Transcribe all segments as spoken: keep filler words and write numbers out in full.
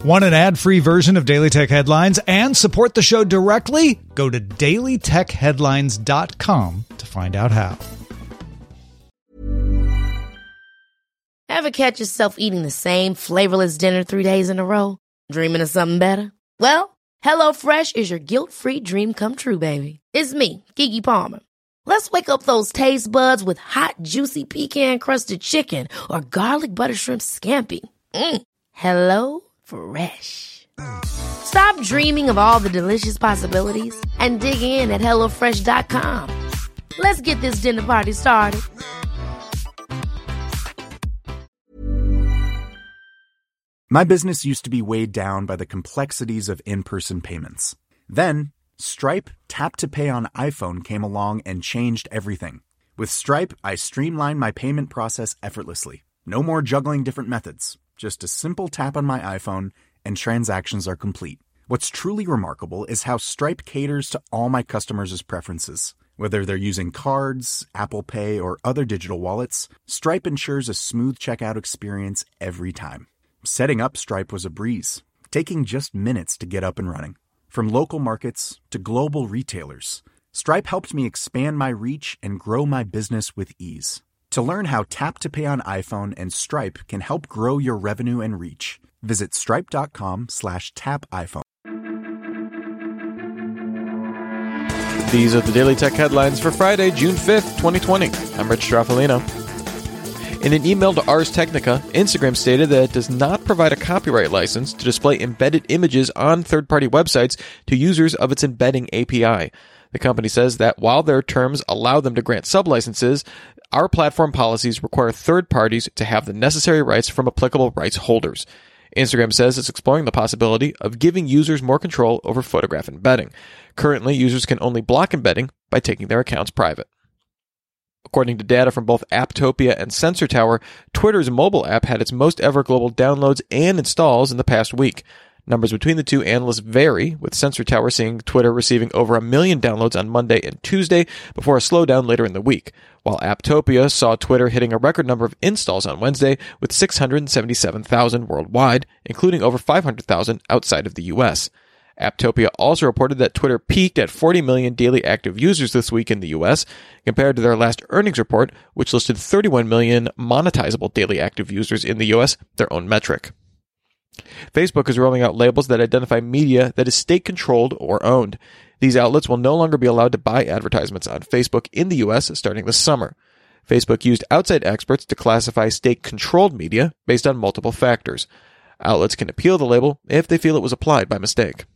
Want an ad-free version of Daily Tech Headlines and support the show directly? Go to daily tech headlines dot com to find out how. Ever catch yourself eating the same flavorless dinner three days in a row? Dreaming of something better? Well, HelloFresh is your guilt-free dream come true, baby. It's me, Keke Palmer. Let's wake up those taste buds with hot, juicy pecan-crusted chicken or garlic butter shrimp scampi. Mm. Hello Fresh. Stop dreaming of all the delicious possibilities and dig in at hello fresh dot com. Let's get this dinner party started. My business used to be weighed down by the complexities of in-person payments. Then, Stripe Tap to Pay on iPhone came along and changed everything. With Stripe, I streamlined my payment process effortlessly. No more juggling different methods. Just a simple tap on my iPhone and transactions are complete. What's truly remarkable is how Stripe caters to all my customers' preferences. Whether they're using cards, Apple Pay, or other digital wallets, Stripe ensures a smooth checkout experience every time. Setting up Stripe was a breeze, taking just minutes to get up and running. From local markets to global retailers, Stripe helped me expand my reach and grow my business with ease. To learn how Tap to Pay on iPhone and Stripe can help grow your revenue and reach, visit stripe.com slash tap iPhone. These are the Daily Tech Headlines for Friday, June fifth, twenty twenty. I'm Rich Straffolino. In an email to Ars Technica, Instagram stated that it does not provide a copyright license to display embedded images on third-party websites to users of its embedding A P I. The company says that while their terms allow them to grant sublicenses, our platform policies require third parties to have the necessary rights from applicable rights holders. Instagram says it's exploring the possibility of giving users more control over photograph embedding. Currently, users can only block embedding by taking their accounts private. According to data from both Apptopia and Sensor Tower, Twitter's mobile app had its most ever global downloads and installs in the past week. Numbers between the two analysts vary, with Sensor Tower seeing Twitter receiving over a million downloads on Monday and Tuesday before a slowdown later in the week, while Apptopia saw Twitter hitting a record number of installs on Wednesday with six hundred seventy-seven thousand worldwide, including over five hundred thousand outside of the U S. Apptopia also reported that Twitter peaked at forty million daily active users this week in the U S, compared to their last earnings report, which listed thirty-one million monetizable daily active users in the U S, their own metric. Facebook is rolling out labels that identify media that is state-controlled or owned. These outlets will no longer be allowed to buy advertisements on Facebook in the U S starting this summer. Facebook used outside experts to classify state-controlled media based on multiple factors. Outlets can appeal the label if they feel it was applied by mistake.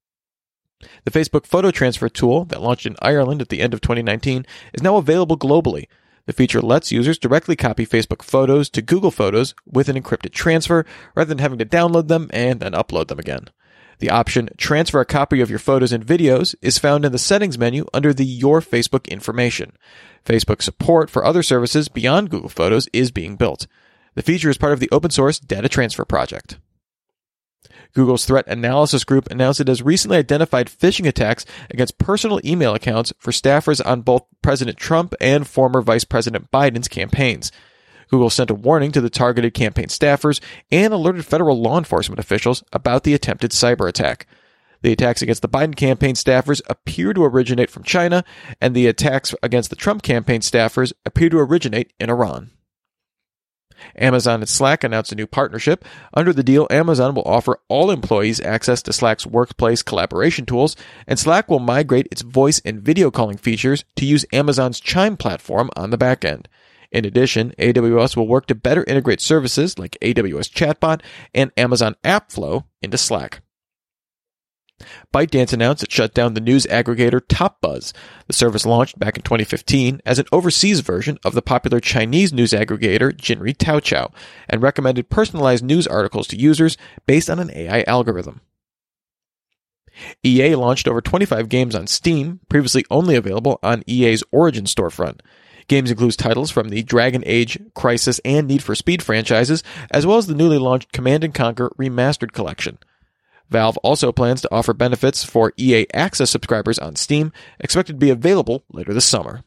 The Facebook photo transfer tool that launched in Ireland at the end of twenty nineteen is now available globally. The feature lets users directly copy Facebook photos to Google Photos with an encrypted transfer rather than having to download them and then upload them again. The option Transfer a copy of your photos and videos is found in the settings menu under the Your Facebook information. Facebook support for other services beyond Google Photos is being built. The feature is part of the open source Data Transfer project. Google's threat analysis group announced it has recently identified phishing attacks against personal email accounts for staffers on both President Trump and former Vice President Biden's campaigns. Google sent a warning to the targeted campaign staffers and alerted federal law enforcement officials about the attempted cyber attack. The attacks against the Biden campaign staffers appear to originate from China, and the attacks against the Trump campaign staffers appear to originate in Iran. Amazon and Slack announced a new partnership. Under the deal, Amazon will offer all employees access to Slack's workplace collaboration tools, and Slack will migrate its voice and video calling features to use Amazon's Chime platform on the back end. In addition, A W S will work to better integrate services like A W S Chatbot and Amazon AppFlow into Slack. ByteDance announced it shut down the news aggregator TopBuzz. The service launched back in twenty fifteen as an overseas version of the popular Chinese news aggregator Jinri Taoqiao and recommended personalized news articles to users based on an A I algorithm. E A launched over twenty-five games on Steam, previously only available on E A's Origin storefront. Games include titles from the Dragon Age, Crysis, and Need for Speed franchises, as well as the newly launched Command and Conquer Remastered Collection. Valve also plans to offer benefits for E A Access subscribers on Steam, expected to be available later this summer.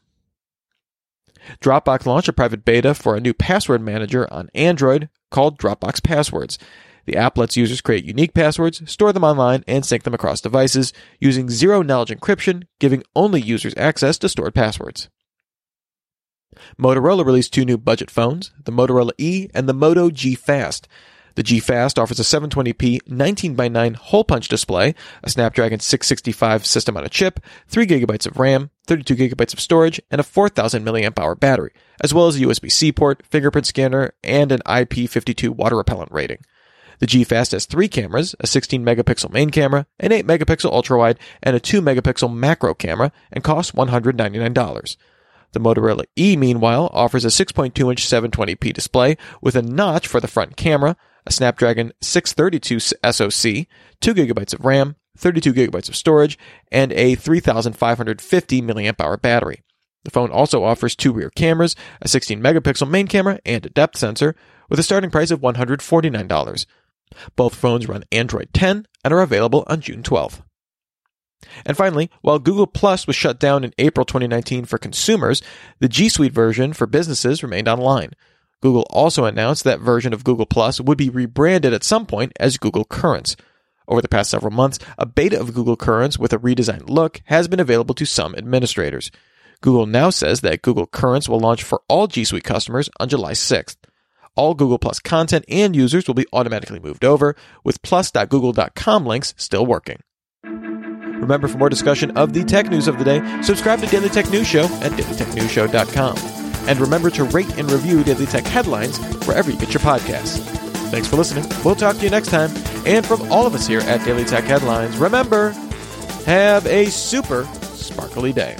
Dropbox launched a private beta for a new password manager on Android called Dropbox Passwords. The app lets users create unique passwords, store them online, and sync them across devices using zero-knowledge encryption, giving only users access to stored passwords. Motorola released two new budget phones, the Motorola E and the Moto G Fast. The G Fast offers a seven twenty p nineteen by nine hole-punch display, a Snapdragon six sixty-five system-on-a-chip, three gigabytes of RAM, thirty-two gigabytes of storage, and a four thousand milliamp hour battery, as well as a U S B-C port, fingerprint scanner, and an I P fifty-two water repellent rating. The G Fast has three cameras, a sixteen megapixel main camera, an eight megapixel ultrawide, and a two megapixel macro camera, and costs one hundred ninety-nine dollars. The Motorola E, meanwhile, offers a six point two inch seven twenty p display with a notch for the front camera, a Snapdragon six thirty-two S O C, two gigabytes of RAM, thirty-two gigabytes of storage, and a three thousand five hundred fifty milliamp hour battery. The phone also offers two rear cameras, a sixteen megapixel main camera, and a depth sensor, with a starting price of one hundred forty-nine dollars. Both phones run Android ten and are available on June twelfth. And finally, while Google Plus was shut down in April twenty nineteen for consumers, the G Suite version for businesses remained online. Google also announced that version of Google Plus would be rebranded at some point as Google Currents. Over the past several months, a beta of Google Currents with a redesigned look has been available to some administrators. Google now says that Google Currents will launch for all G Suite customers on July sixth. All Google Plus content and users will be automatically moved over, with plus dot google dot com links still working. Remember, for more discussion of the tech news of the day, subscribe to Daily Tech News Show at daily tech news show dot com. And remember to rate and review Daily Tech Headlines wherever you get your podcasts. Thanks for listening. We'll talk to you next time. And from all of us here at Daily Tech Headlines, remember, have a super sparkly day.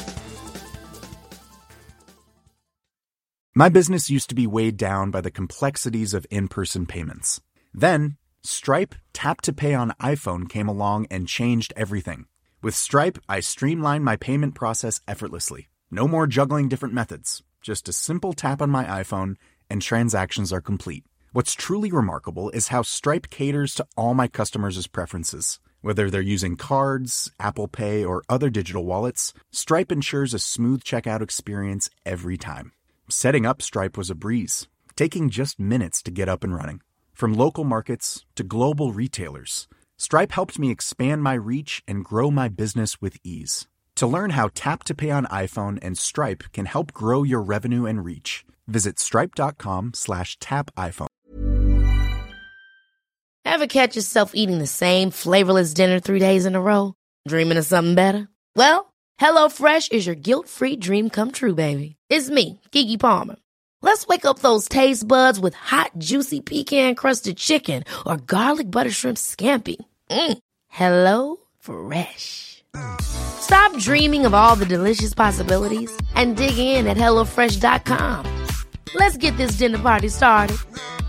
My business used to be weighed down by the complexities of in-person payments. Then, Stripe Tap to Pay on iPhone came along and changed everything. With Stripe, I streamlined my payment process effortlessly. No more juggling different methods. Just a simple tap on my iPhone, and transactions are complete. What's truly remarkable is how Stripe caters to all my customers' preferences. Whether they're using cards, Apple Pay, or other digital wallets, Stripe ensures a smooth checkout experience every time. Setting up Stripe was a breeze, taking just minutes to get up and running. From local markets to global retailers, Stripe helped me expand my reach and grow my business with ease. To learn how Tap to Pay on iPhone and Stripe can help grow your revenue and reach, visit stripe.com slash tap iPhone. Ever catch yourself eating the same flavorless dinner three days in a row? Dreaming of something better? Well, HelloFresh is your guilt-free dream come true, baby. It's me, Keke Palmer. Let's wake up those taste buds with hot, juicy pecan-crusted chicken or garlic butter shrimp scampi. Mm. Hello Fresh. Stop dreaming of all the delicious possibilities and dig in at hello fresh dot com. Let's get this dinner party started.